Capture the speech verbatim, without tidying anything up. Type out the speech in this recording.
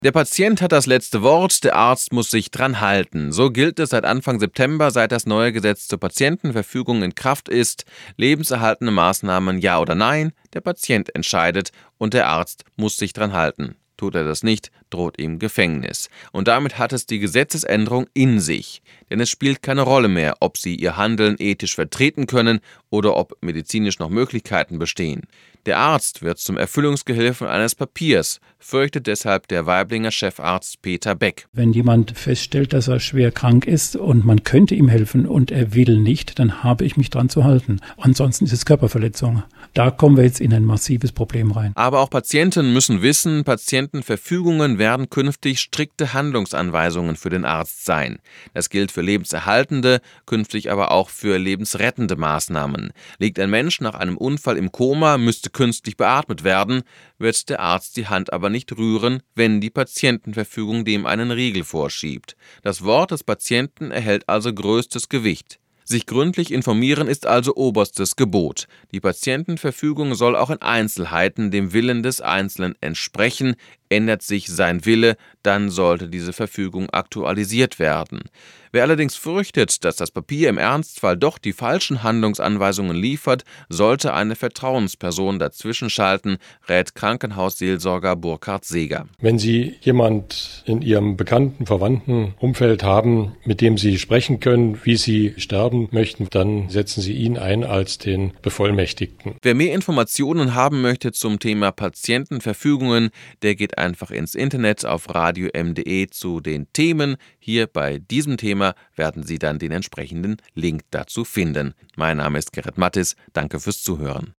Der Patient hat das letzte Wort, der Arzt muss sich dran halten. So gilt es seit Anfang September, seit das neue Gesetz zur Patientenverfügung in Kraft ist. Lebenserhaltende Maßnahmen ja oder nein, der Patient entscheidet und der Arzt muss sich dran halten. Tut er das nicht, droht ihm Gefängnis. Und damit hat es die Gesetzesänderung in sich. Denn es spielt keine Rolle mehr, ob Sie Ihr Handeln ethisch vertreten können oder ob medizinisch noch Möglichkeiten bestehen. Der Arzt wird zum Erfüllungsgehilfen eines Papiers, fürchtet deshalb der Waiblinger Chefarzt Peter Beck. Wenn jemand feststellt, dass er schwer krank ist und man könnte ihm helfen und er will nicht, dann habe ich mich dran zu halten. Ansonsten ist es Körperverletzung. Da kommen wir jetzt in ein massives Problem rein. Aber auch Patienten müssen wissen, Patientenverfügungen werden künftig strikte Handlungsanweisungen für den Arzt sein. Das gilt für lebenserhaltende, künftig aber auch für lebensrettende Maßnahmen. Liegt ein Mensch nach einem Unfall im Koma, müsste künstlich beatmet werden, wird der Arzt die Hand aber nicht rühren, wenn die Patientenverfügung dem einen Riegel vorschiebt. Das Wort des Patienten erhält also größtes Gewicht. Sich gründlich informieren ist also oberstes Gebot. Die Patientenverfügung soll auch in Einzelheiten dem Willen des Einzelnen entsprechen. Ändert sich sein Wille, dann sollte diese Verfügung aktualisiert werden. Wer allerdings fürchtet, dass das Papier im Ernstfall doch die falschen Handlungsanweisungen liefert, sollte eine Vertrauensperson dazwischenschalten, rät Krankenhausseelsorger Burkhard Seeger. Wenn Sie jemand in Ihrem bekannten, verwandten Umfeld haben, mit dem Sie sprechen können, wie Sie sterben möchten, dann setzen Sie ihn ein als den Bevollmächtigten. Wer mehr Informationen haben möchte zum Thema Patientenverfügungen, der geht einfach ins Internet auf radio m punkt de zu den Themen. Hier bei diesem Thema werden Sie dann den entsprechenden Link dazu finden. Mein Name ist Gerrit Mattis. Danke fürs Zuhören.